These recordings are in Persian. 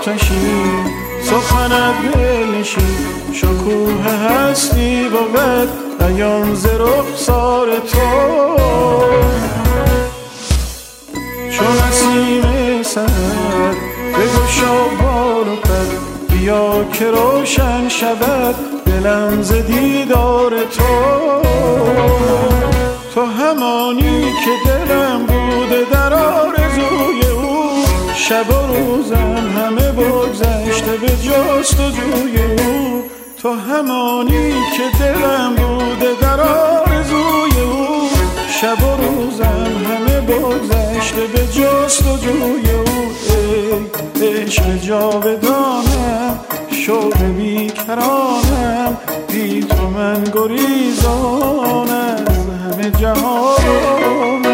آتشی سخنت دلنشین شکوه هستی بود بیان ز رخسار تو چون نسیم سحر بگشا بال و پر بیا که روشن شود دلم ز دیدار تو همانی که دلم بوده در آرزوی او شب و روزم همه بگذشته به جستجوی او تو همانی که دلم بوده در آرزوی او شب و روزم همه بگذشته به جستجوی او ای عشق جاودانم شوق بیکرانم بی تو من گریزان از همه جهانم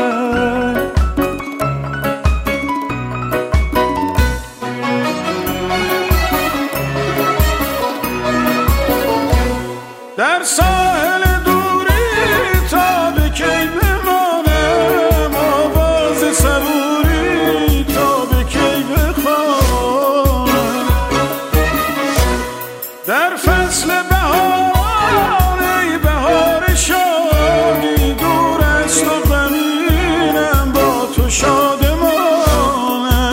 در ساحل دوری تا به کی بمانم آواز صبوری تا به کی بخوانم در فصل بهار ای بهار شادی دور است و غمینم با تو شادمانم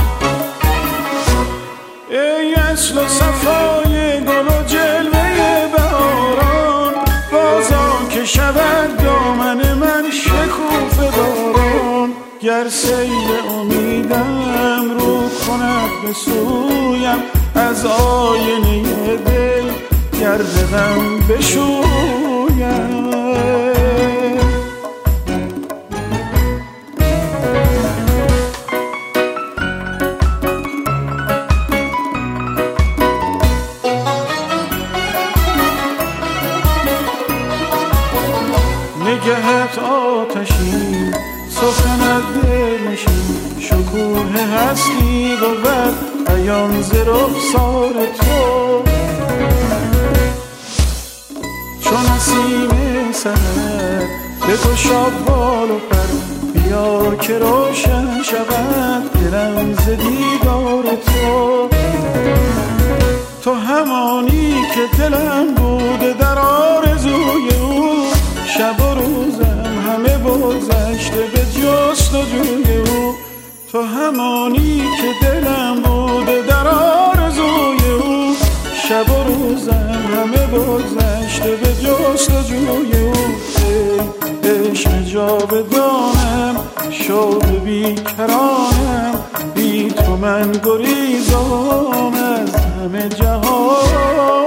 ای اصل و صفای گل و جلوه بهاران بازان که شود دامن من شکوفه باران گر سیل امیدم رو کند به سویم از آینه دل گرد غم بشویم نگهت آتشی سخنت دلنشین شکوه هستی بود بیان ز رخسار تو چون نسیم سحر بگشا بال و پر بیا که روشن شود دلم ز دیدار تو همانی که دلم بوده در آرزوی او شب و روزم همه بگذشته به جستجوی او تو همانی که دلم بوده در آرزوی او شب و روزم همه بگذشته به جستجوی او ای عشق جاودانم شوق بیکرانم بی تو من گریزان از همه جهان